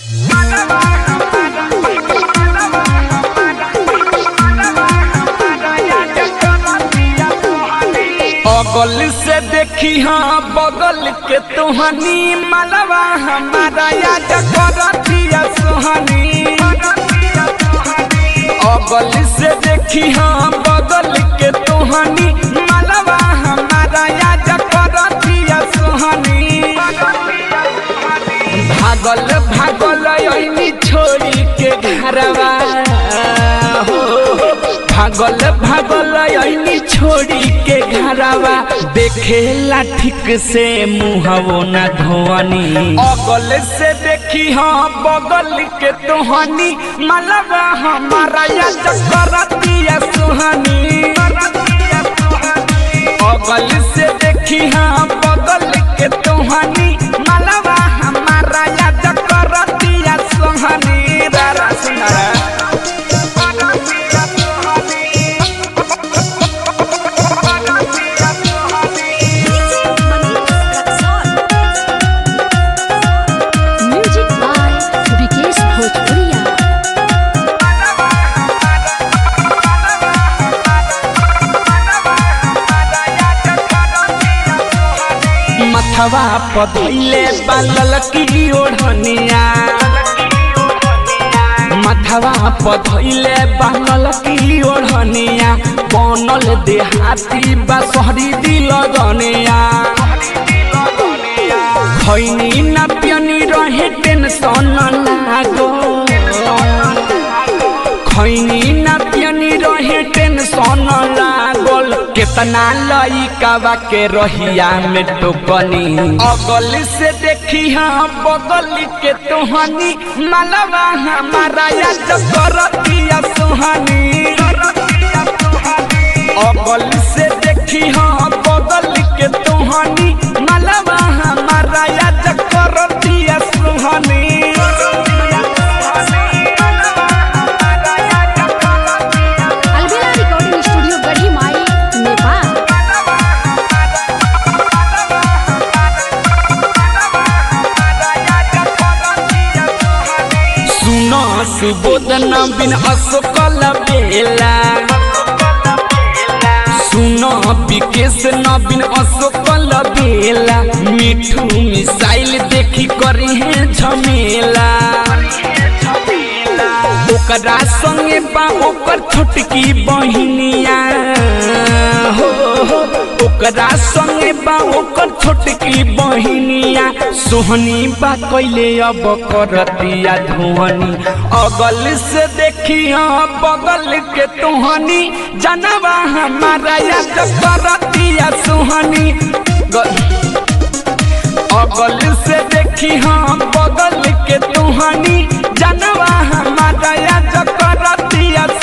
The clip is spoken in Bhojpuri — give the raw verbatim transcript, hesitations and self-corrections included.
अगल से देखी हाँ बगल के तुहनी मलवा हमारा याद करतिया सुहानी। अगल से देखी हाँ बगल के तुहनी मलवा हमारा याद करतिया सुहानी। भागल भागल ऐनी छोड़ी के घरवा हो, भागल भागल ऐनी छोड़ी के घरवा देखेला ठीक से मुहवो न धोनी। अगल से देखी हाँ बगल के तुहनी मलवा हमारा याद करतिया सुहानी। अगल से देखी हाँ बगल के तुहनी मलवा हमारा याद करतिया सुहानी। दारा सुनारा मथवा पधइले बालल की ओढ़निया, मथवा पधइले बालल की ओढ़निया बनल देहाती बा शहरी दिल गनिया। खैनी ना पियनी रहे टेंशन लागो, खैनी ना पियनी रहे टेंशन लागल केतना लइकावा के रहिया में टोकनी। अगल से देखी हाँ बगल के तुहनी मलवा हमारा याद करतिया सुहानी। अगल से देखी हाँ बगल के तुहनी मलवा हमारा याद करतिया सुहानी। सुबोध नवीन अशोकल बेला, सुनो विकेश नवीन अशोकल बेला मिठू मिसाइल देखी करी है झमेला। ओकरा संगे बा ओकर छोटकी बहिनिया हो, ओकरा संगे बा ओकर छोटकी बहिनिया सोहनी बा कैले अब करतिया धुआनी। अगल से देखी हाँ बगल के तुहनी जनवा हमारा याद करतिया सुहानी। अगल से देखी हाँ बगल के तुहनी जनवा हमारा याद